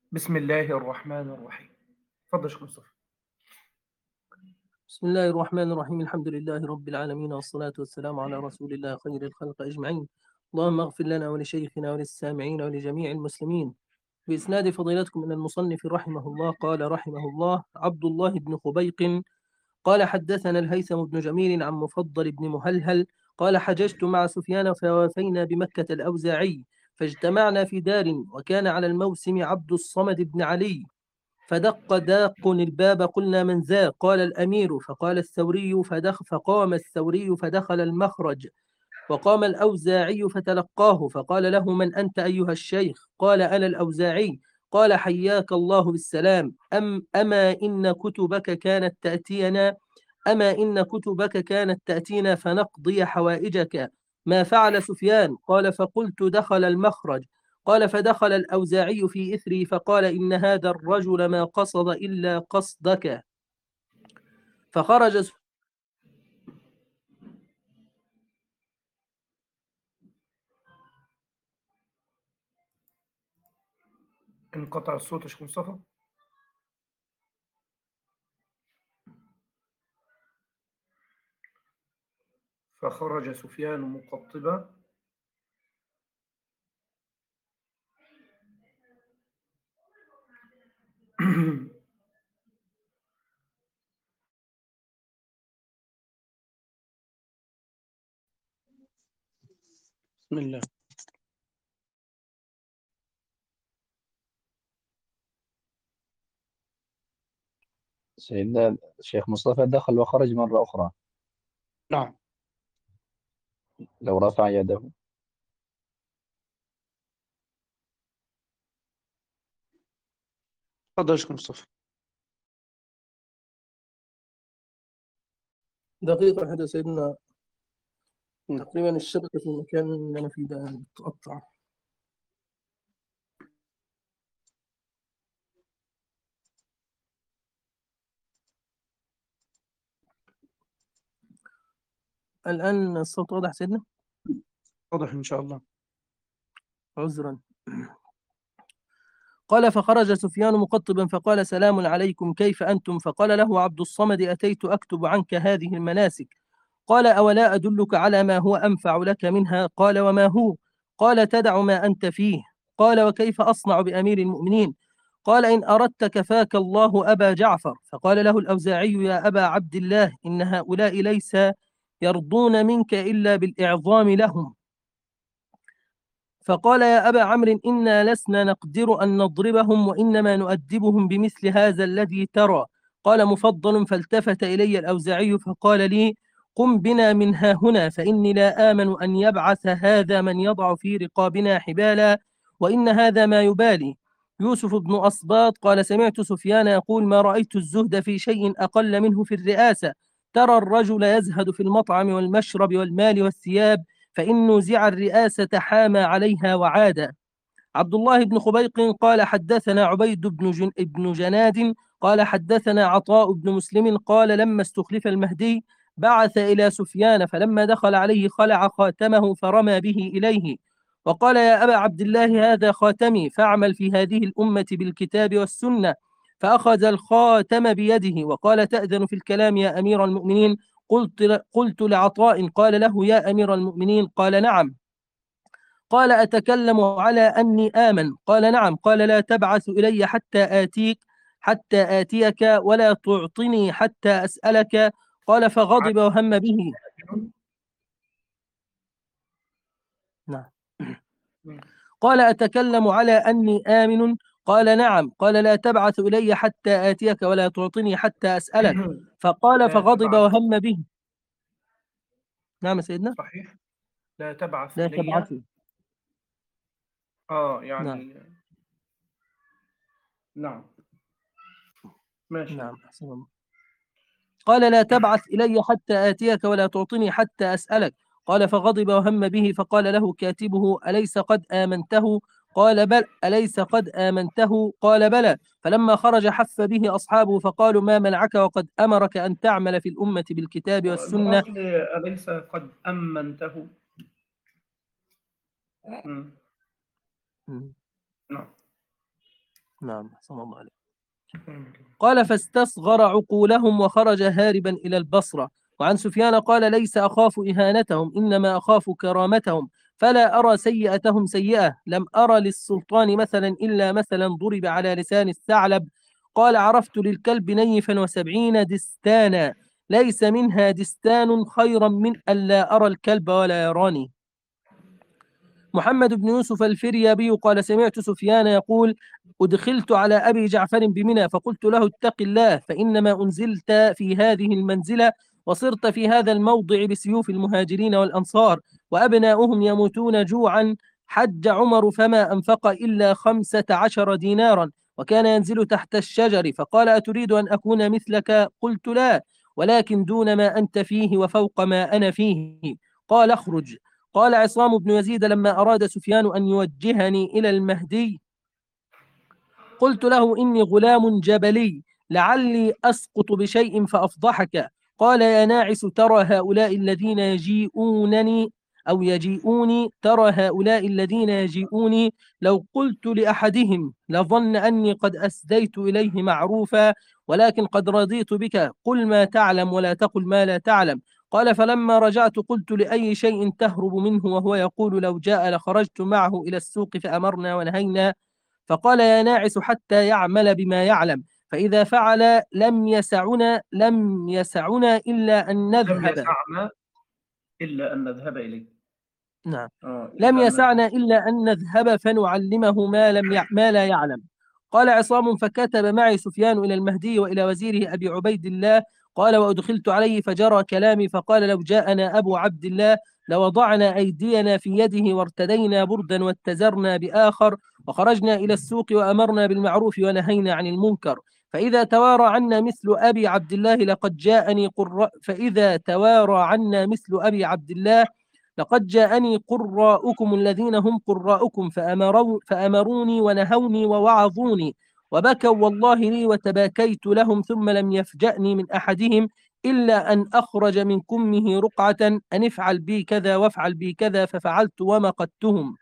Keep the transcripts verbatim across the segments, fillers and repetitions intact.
بسم الله الرحمن الرحيم. اتفضل يا شيخ مصطفى. بسم الله الرحمن الرحيم. الحمد لله رب العالمين، والصلاة والسلام على رسول الله خير الخلق أجمعين. اللهم اغفر لنا ولشيخنا وللسامعين ولجميع المسلمين. بإسناد فضيلتكم من المصنف رحمه الله قال رحمه الله: عبد الله بن خبيق قال حدثنا الهيثم بن جميل عن مفضل بن مهلهل قال: حججت مع سفيان فوافينا بمكة الأوزاعي، فاجتمعنا في دار، وكان على الموسم عبد الصمد بن علي، فدق داق الباب، قلنا: من ذا؟ قال: الأمير. فقال الثوري فدخ فقام الثوري فدخل المخرج، وقام الأوزاعي فتلقاه، فقال له: من أنت أيها الشيخ؟ قال: أنا الأوزاعي. قال: حياك الله بالسلام. أم أما إن كتبك كانت تأتينا أما إن كتبك كانت تأتينا فنقضي حوائجك، ما فعل سفيان؟ قال: فقلت: دخل المخرج. قال: فدخل الأوزاعي في إثري فقال: إن هذا الرجل ما قصد إلا قصدك. فخرج انقطع الصوت يا شيخ مصطفى. فخرج سفيان مقطبا بسم الله. سيدنا الشيخ مصطفى دخل وخرج مرة أخرى. نعم. لو رفع يده. اتفضل يا شيخ مصطفى. دقيقة واحدة سيدنا، تقريبا الشبكة في المكان اللي أنا فيه ده بتقطع. الآن الصوت واضح سيدنا؟ واضح إن شاء الله. عذرا. قال: فخرج سفيان مقطبا فقال: سلام عليكم، كيف أنتم؟ فقال له عبد الصمد: أتيت أكتب عنك هذه المناسك. قال: أولا أدلك على ما هو أنفع لك منها؟ قال: وما هو؟ قال: تدع ما أنت فيه. قال: وكيف أصنع بأمير المؤمنين؟ قال: إن أردت كفاك الله أبا جعفر. فقال له الأوزاعي: يا أبا عبد الله، إن هؤلاء ليس يرضون منك إلا بالإعظام لهم. فقال: يا أبا عمرو، إنا لسنا نقدر أن نضربهم، وإنما نؤدبهم بمثل هذا الذي ترى. قال مفضل: فالتفت إلي الأوزاعي فقال لي: قم بنا من ها هنا، فإني لا آمن أن يبعث هذا من يضع في رقابنا حبالا، وإن هذا ما يبالي. يوسف بن أصباط قال: سمعت سفيان يقول: ما رأيت الزهد في شيء أقل منه في الرئاسة. ترى الرجل يزهد في المطعم والمشرب والمال والثياب، فإن نزع الرئاسة حام عليها وعاد. عبد الله بن خبيق قال: حدثنا عبيد بن, جن بن جناد قال: حدثنا عطاء بن مسلم قال: لما استخلف المهدي بعث إلى سفيان، فلما دخل عليه خلع خاتمه فرمى به إليه، وقال: يا أبا عبد الله، هذا خاتمي، فاعمل في هذه الأمة بالكتاب والسنة. فأخذ الخاتم بيده وقال: تأذن في الكلام يا أمير المؤمنين؟ قلت, قلت لعطاء: قال له: يا أمير المؤمنين؟ قال: نعم. قال: أتكلم على أني آمن؟ قال: نعم. قال: لا تبعث إلي حتى آتيك حتى آتيك ولا تعطني حتى أسألك. قال: فغضب وهم به. نعم. قال: أتكلم على أني آمن؟ قال: نعم. قال: لا تبعث إلي حتى آتيك ولا تعطني حتى أسألك. فقال: لا فغضب تبعث. وهم به. نعم سيدنا. صحيح. لا تبعث لا إلي. تبعثي. آه نعم. يعني. نعم. ماشي. نعم أحسن الله. قال: لا تبعث إلي حتى آتيك ولا تعطني حتى أسألك. قال: فغضب وهم به. فقال له كاتبه: أليس قد آمنته؟ قال: بل أليس قد آمنته؟ قال: بلى. فلما خرج حف به أصحابه فقالوا: ما منعك وقد أمرك أن تعمل في الأمة بالكتاب والسنة؟ الأصل أليس قد أمنته؟ مم. م. نعم. نعم أحسن الله عليك. قال فاستصغر عقولهم وخرج هاربا إلى البصرة. وعن سفيان قال ليس أخاف إهانتهم إنما أخاف كرامتهم، فلا أرى سيئتهم سيئة. لم أرى للسلطان مثلا إلا مثلا ضرب على لسان الثعلب. قال عرفت للكلب نيفا وسبعين دستانا، ليس منها دستان خيرا من ألا أرى الكلب ولا يراني. محمد بن يوسف الفريابي قال سمعت سفيان يقول أدخلت على أبي جعفر بمنى فقلت له اتق الله، فإنما أنزلت في هذه المنزلة وصرت في هذا الموضع بسيوف المهاجرين والأنصار وأبناؤهم يموتون جوعا. حج عمر فما أنفق إلا خمسة عشر دينارا وكان ينزل تحت الشجر، فقال أتريد أن أكون مثلك؟ قلت لا، ولكن دون ما أنت فيه وفوق ما أنا فيه. قال اخرج. قال عصام بن يزيد لما أراد سفيان أن يوجهني إلى المهدي قلت له إني غلام جبلي لعلي أسقط بشيء فأفضحك. قال يا ناعس ترى هؤلاء الذين يجيئونني أو يجيئوني ترى هؤلاء الذين يجيئوني لو قلت لأحدهم لظن أني قد أسديت إليه معروفا، ولكن قد رضيت بك، قل ما تعلم ولا تقل ما لا تعلم. قال فلما رجعت قلت لأي شيء تهرب منه وهو يقول لو جاء لخرجت معه إلى السوق فأمرنا ونهينا. فقال يا ناعس حتى يعمل بما يعلم، فإذا فعل لم يسعنا لم يسعنا إلا أن لم نذهب يسعنا إلا أن نذهب إليه. نعم آه، لم إلا أن يسعنا نذهب. إلا أن نذهب فنعلمه ما لم يع... ما لا يعلم. قال عصام فكتب معي سفيان إلى المهدي وإلى وزيره أبي عبيد الله. قال وأدخلت عليه فجرى كلامي فقال لو جاءنا أبو عبد الله لوضعنا أيدينا في يده وارتدينا بردا واتزرنا بآخر وخرجنا إلى السوق وأمرنا بالمعروف ونهينا عن المنكر. فإذا توارى عنا مثل أبي عبد الله لقد جاءني قراء فإذا توارى عنا مثل أبي عبد الله لقد جاءني قراؤكم الذين هم قراؤكم فأمروا فأمروني ونهوني ووعظوني وبكوا والله لي وتباكيت لهم، ثم لم يفجأني من أحدهم إلا أن أخرج من كمه رقعة أن افعل بي كذا وافعل بي كذا ففعلت ومقتهم.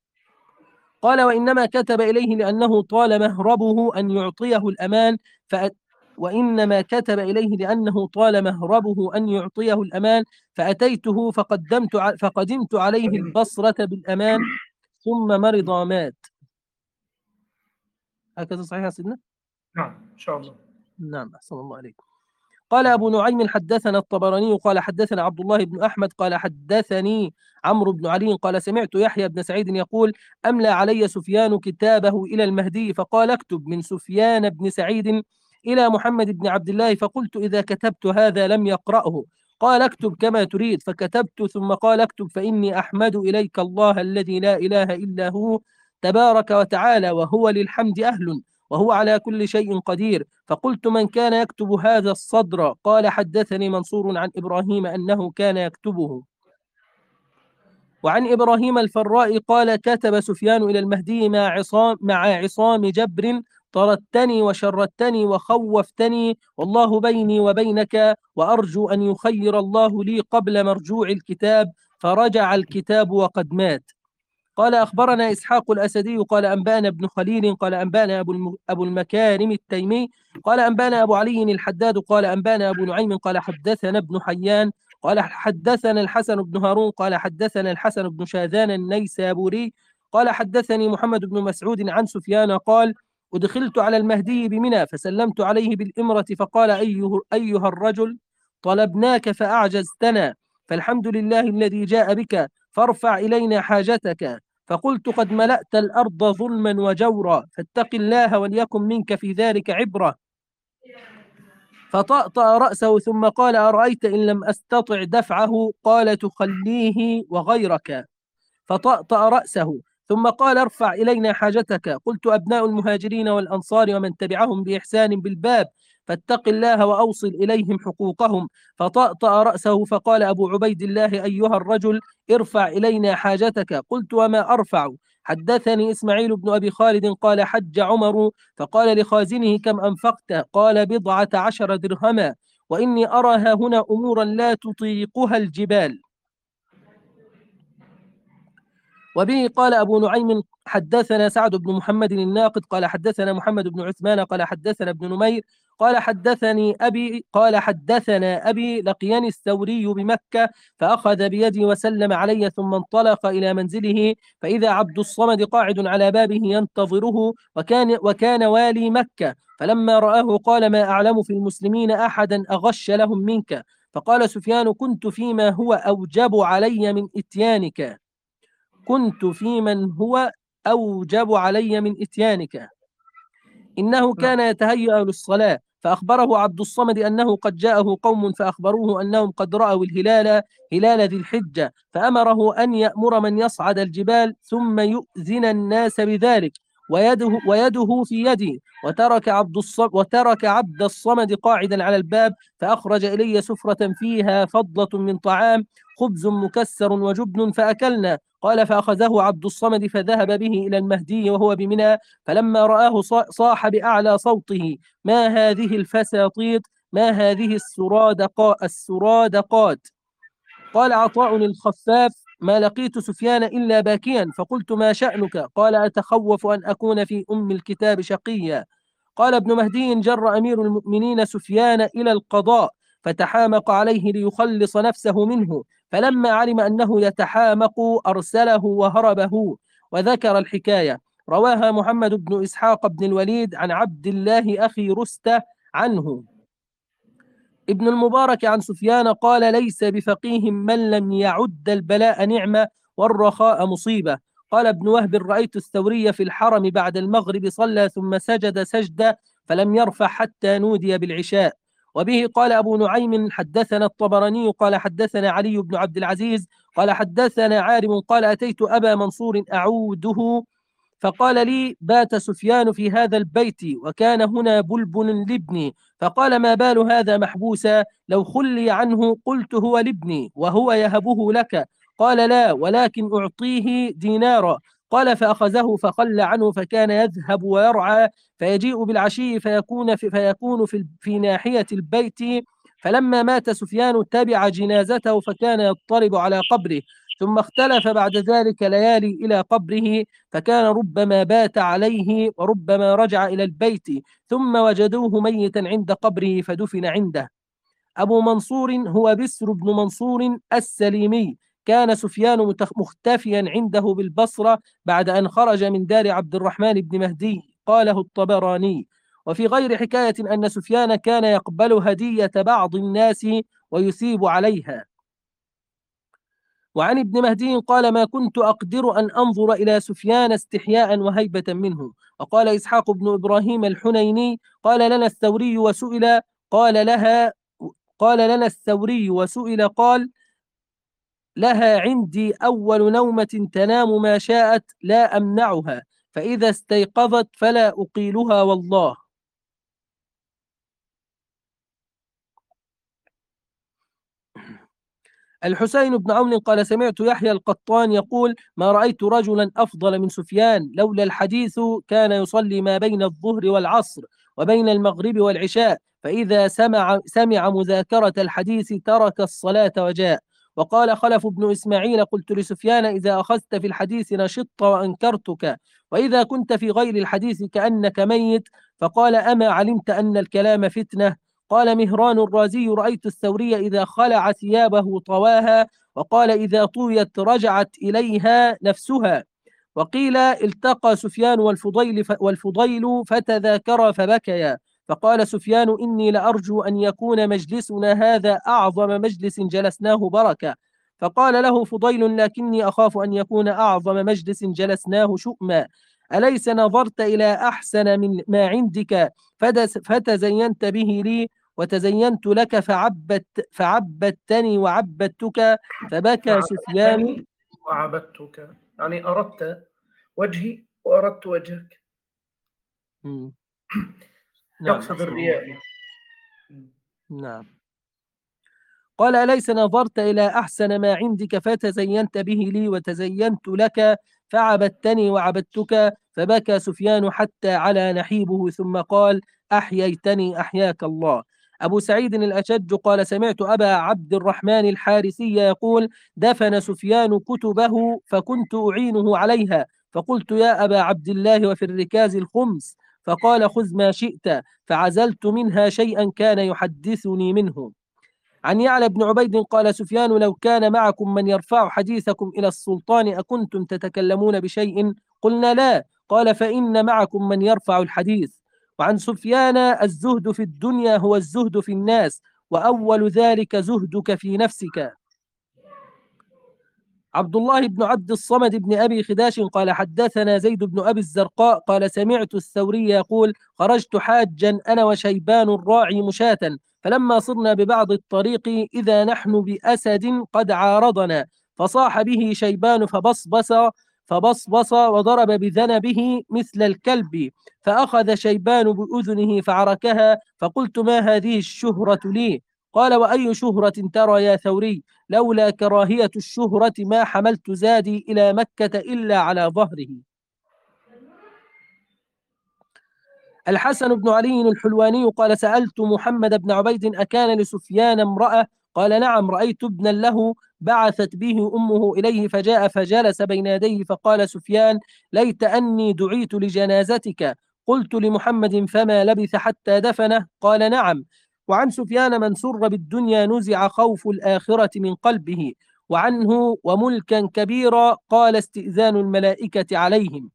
قال وإنما كتب إليه لأنه طال مهربه أن يعطيه الأمان فأت وإنما كتب إليه لأنه طال مهربه أن يعطيه الأمان فأتيته فقدمت ع... فقدمت عليه البصرة بالأمان ثم مرض ومات. هكذا صحيح يا سيدنا؟ نعم إن شاء الله. نعم أحسن الله عليك. قال أبو نعيم حدثنا الطبراني قال حدثنا عبد الله بن أحمد قال حدثني عمرو بن علي قال سمعت يحيى بن سعيد يقول أملى علي سفيان كتابه إلى المهدي فقال اكتب من سفيان بن سعيد إلى محمد بن عبد الله، فقلت إذا كتبت هذا لم يقرأه. قال اكتب كما تريد، فكتبت ثم قال اكتب فإني أحمد إليك الله الذي لا إله إلا هو تبارك وتعالى وهو للحمد أهل وهو على كل شيء قدير. فقلت من كان يكتب هذا الصدر؟ قال حدثني منصور عن إبراهيم أنه كان يكتبه. وعن إبراهيم الفراء قال كتب سفيان إلى المهدي مع عصام, مع عصام جبر طردتني وشردتني وخوفتني والله بيني وبينك وأرجو أن يخير الله لي قبل مرجوع الكتاب، فرجع الكتاب وقد مات. قال أخبرنا إسحاق الأسدي قال أنبانا ابن خليل قال أنبانا أبو, أبو المكارم التيمي قال أنبانا أبو علي الحداد قال أنبانا أبو نعيم قال حدثنا ابن حيان قال حدثنا الحسن بن هارون قال حدثنا الحسن بن شاذان النيسابوري قال حدثني محمد بن مسعود عن سفيان قال أدخلت على المهدي بمنى فسلمت عليه بالإمرة فقال أيه أيها الرجل طلبناك فأعجزتنا، فالحمد لله الذي جاء بك، فارفع إلينا حاجتك. فقلت قد ملأت الأرض ظلما وجورا فاتق الله وليكن منك في ذلك عبرة. فطأطأ رأسه ثم قال أرأيت إن لم أستطع دفعه؟ قال تخليه وغيرك. فطأطأ رأسه ثم قال ارفع إلينا حاجتك. قلت أبناء المهاجرين والأنصار ومن تبعهم بإحسان بالباب فاتق الله وأوصل إليهم حقوقهم. فطأطأ رأسه فقال أبو عبيد الله أيها الرجل ارفع إلينا حاجتك. قلت وما أرفع؟ حدثني إسماعيل بن أبي خالد قال حج عمر فقال لخازنه كم أنفقت؟ قال بضعة عشر درهما وإني أرى ها هنا أمورا لا تطيقها الجبال. وبه قال أبو نعيم حدثنا سعد بن محمد الناقد قال حدثنا محمد بن عثمان قال حدثنا ابن نمير قال حدثني أبي قال حدثنا أبي لقيني الثوري بمكة فأخذ بيدي وسلم علي ثم انطلق إلى منزله فإذا عبد الصمد قاعد على بابه ينتظره وكان وكان والي مكة، فلما رآه قال ما أعلم في المسلمين أحدا أغش لهم منك. فقال سفيان كنت فيما هو أوجب علي من إتيانك كنت في من هو أوجب علي من إتيانك إنه كان يتهيأ للصلاة، فأخبره عبد الصمد أنه قد جاءه قوم فأخبروه أنهم قد رأوا الهلال هلال ذي الحجة، فأمره أن يأمر من يصعد الجبال ثم يؤذن الناس بذلك ويده, ويده في يدي، وترك عبد الصمد وترك عبد الصمد قاعدا على الباب، فأخرج إلي سفرة فيها فضلة من طعام خبز مكسر وجبن فأكلنا. قال فأخذه عبد الصمد فذهب به إلى المهدي وهو بمنى، فلما رآه صاح بأعلى صوته ما هذه الفساطيط ما هذه السرادقاء السرادقات. قال عطاء الخفاف ما لقيت سفيان إلا باكيا، فقلت ما شأنك؟ قال أتخوف أن أكون في أم الكتاب شقيا. قال ابن مهدي جر أمير المؤمنين سفيان إلى القضاء فتحامق عليه ليخلص نفسه منه، فلما علم أنه يتحامق أرسله وهربه. وذكر الحكاية رواها محمد بن إسحاق بن الوليد عن عبد الله أخي رستة عنه. ابن المبارك عن سفيان قال ليس بفقيه من لم يعد البلاء نعمة والرخاء مصيبة. قال ابن وهب رأيت الثوري في الحرم بعد المغرب صلى ثم سجد سجدة فلم يرفع حتى نودي بالعشاء. وبه قال أبو نعيم حدثنا الطبراني قال حدثنا علي بن عبد العزيز قال حدثنا عارم قال أتيت أبا منصور أعوده فقال لي بات سفيان في هذا البيت وكان هنا بلبل لابني، فقال ما بال هذا محبوسا؟ لو خلي عنه قلت هو لابني وهو يهبه لك. قال لا ولكن أعطيه دينارا. قال فأخذه فخلى عنه فكان يذهب ويرعى فيجيء بالعشي فيكون في, فيكون في, في ناحية البيت. فلما مات سفيان تبع جنازته فكان يضطرب على قبره، ثم اختلف بعد ذلك ليالي إلى قبره، فكان ربما بات عليه وربما رجع إلى البيت، ثم وجدوه ميتا عند قبره فدفن عنده. أبو منصور هو بسر بن منصور السليمي، كان سفيان مختفيا عنده بالبصرة بعد أن خرج من دار عبد الرحمن بن مهدي، قاله الطبراني. وفي غير حكاية أن سفيان كان يقبل هدية بعض الناس ويثيب عليها. وعن ابن مهدي قال ما كنت أقدر أن أنظر إلى سفيان استحياء وهيبة منه. وقال إسحاق بن إبراهيم الحنيني قال لنا الثوري وسئل قال لها قال لنا الثوري وسئل قال لها عندي أول نومة تنام ما شاءت لا أمنعها، فإذا استيقظت فلا أقيلها والله. الحسين بن عون قال سمعت يحيى القطان يقول ما رأيت رجلا أفضل من سفيان، لولا الحديث كان يصلي ما بين الظهر والعصر وبين المغرب والعشاء، فإذا سمع, سمع مذاكرة الحديث ترك الصلاة وجاء. وقال خلف بن إسماعيل قلت لسفيان إذا أخذت في الحديث نشطت وأنكرتك، وإذا كنت في غير الحديث كأنك ميت. فقال أما علمت أن الكلام فتنة؟ قال مهران الرازي رأيت الثوري إذا خلع ثيابه طواها، وقال إذا طويت رجعت إليها نفسها. وقيل التقى سفيان والفضيل, والفضيل فتذاكرا فبكيا، فقال سفيان إني لأرجو أن يكون مجلسنا هذا أعظم مجلس جلسناه بركة. فقال له فضيل لكني أخاف أن يكون أعظم مجلس جلسناه شؤما. أليس نظرت إلى أحسن من ما عندك فتزينت به لي وتزينت لك فعبدت فعبدتني وعبدتك؟ فبكى سفيان وعبدتك يعني أردت وجهي وأردت وجهك. يقصد الرياء. نعم. قال أليس نظرت إلى أحسن ما عندك فتزينت به لي وتزينت لك فعبدتني وعبدتك؟ فبكى سفيان حتى على نحيبه ثم قال أحييتني أحياك الله. أبو سعيد الأشج قال سمعت أبا عبد الرحمن الحارثي يقول دفن سفيان كتبه فكنت أعينه عليها، فقلت يا أبا عبد الله وفي الركاز الخمس، فقال خذ ما شئت، فعزلت منها شيئا كان يحدثني منه. عن يعلى بن عبيد قال سفيان لو كان معكم من يرفع حديثكم إلى السلطان أكنتم تتكلمون بشيء؟ قلنا لا. قال فإن معكم من يرفع الحديث. وعن سفيان الزهد في الدنيا هو الزهد في الناس، وأول ذلك زهدك في نفسك. عبد الله بن عبد الصمد بن أبي خداش قال حدثنا زيد بن أبي الزرقاء قال سمعت الثوري يقول خرجت حاجا أنا وشيبان الراعي مشاة، فلما صرنا ببعض الطريق إذا نحن بأسد قد عارضنا، فصاح به شيبان فبصبص فبصبص وضرب بذنبه مثل الكلب، فأخذ شيبان بأذنه فعركها، فقلت ما هذه الشهرة لي؟ قال وأي شهرة ترى يا ثوري؟ لولا كراهية الشهرة ما حملت زادي إلى مكة إلا على ظهره. الحسن بن علي الحلواني قال سألت محمد بن عبيد أكان لسفيان امرأة؟ قال نعم، رأيت ابنا له بعثت به أمه إليه فجاء فجلس بين يديه، فقال سفيان ليت أني دعيت لجنازتك. قلت لمحمد فما لبث حتى دفنه؟ قال نعم. وعن سفيان من سر بالدنيا نزع خوف الآخرة من قلبه. وعنه وملكا كبيرا قال استئذان الملائكة عليهم.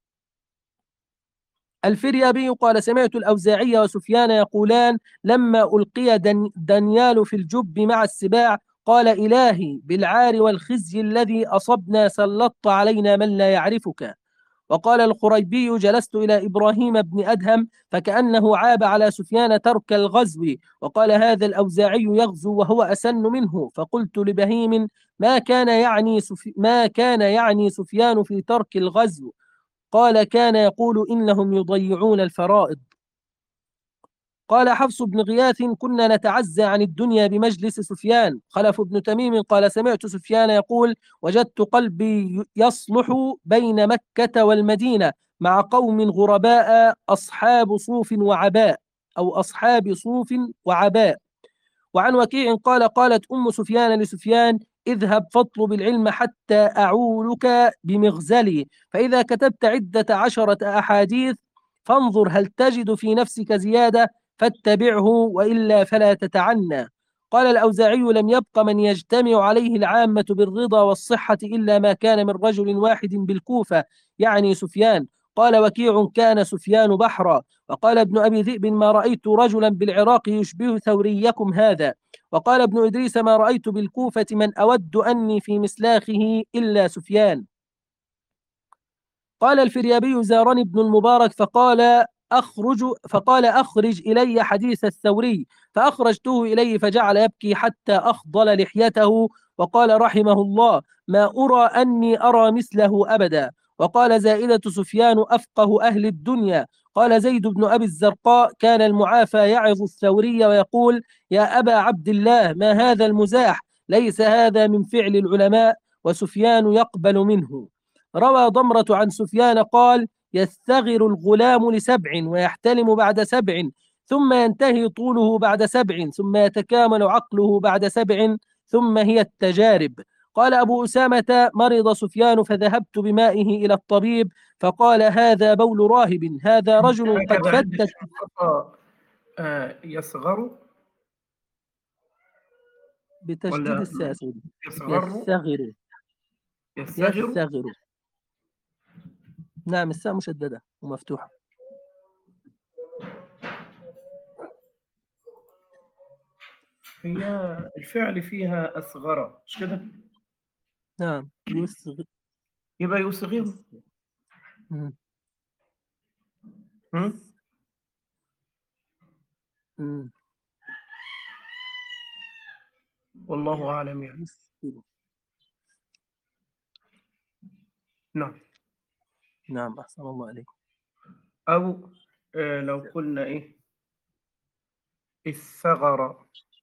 الفريابي قال سمعت الأوزاعي وسفيان يقولان لما ألقي دن دانيال في الجب مع السباع قال إلهي بالعار والخزي الذي أصبنا سلطت علينا من لا يعرفك. وقال الخريبي جلست إلى إبراهيم بن أدهم فكأنه عاب على سفيان ترك الغزو، وقال هذا الأوزاعي يغزو وهو أسن منه. فقلت لبهيم ما كان يعني سفي ما كان يعني سفيان في ترك الغزو؟ قال كان يقول إنهم يضيعون الفرائض. قال حفص بن غياث كنا نتعزى عن الدنيا بمجلس سفيان. خلف بن تميم قال سمعت سفيان يقول وجدت قلبي يصلح بين مكة والمدينة مع قوم غرباء أصحاب صوف وعباء أو أصحاب صوف وعباء. وعن وكيع قال قالت أم سفيان لسفيان اذهب فاطلب العلم حتى أعولك بمغزلي، فإذا كتبت عدة عشرة أحاديث فانظر هل تجد في نفسك زيادة فاتبعه وإلا فلا تتعنى. قال الأوزاعي لم يبق من يجتمع عليه العامة بالرضا والصحة إلا ما كان من رجل واحد بالكوفة يعني سفيان. قال وكيع كان سفيان بحرا. وقال ابن أبي ذئب ما رأيت رجلا بالعراق يشبه ثوريكم هذا. وقال ابن إدريس ما رأيت بالكوفة من أود أني في مسلاخه إلا سفيان. قال الفريابي زارني ابن المبارك فقال أخرج فقال أخرج إلي حديث الثوري، فأخرجته إليه فجعل يبكي حتى أخضل لحيته، وقال رحمه الله ما أرى أني أرى مثله أبدا. وقال زائدة سفيان أفقه أهل الدنيا. قال زيد بن أبي الزرقاء كان المعافى يعظ الثوري ويقول يا أبا عبد الله ما هذا المزاح، ليس هذا من فعل العلماء، وسفيان يقبل منه. روى ضمرة عن سفيان قال يستغر الغلام لسبع ويحتلم بعد سبع ثم ينتهي طوله بعد سبع ثم يتكامل عقله بعد سبع ثم هي التجارب. قال أبو أسامة مرض سفيان فذهبت بمائه إلى الطبيب فقال هذا بول راهب، هذا رجل قد فتت. آه يصغر بتشديد الساء يصغر يستغر يستغر يستغر نعم الساء مشددة ومفتوحة. هي الفعل فيها أصغر مش كده؟ نعم يصغر يبقى يصغر. والله أعلم يعني. نعم نعم أحسن الله عليكم. أو آه لو قلنا إيه الثغر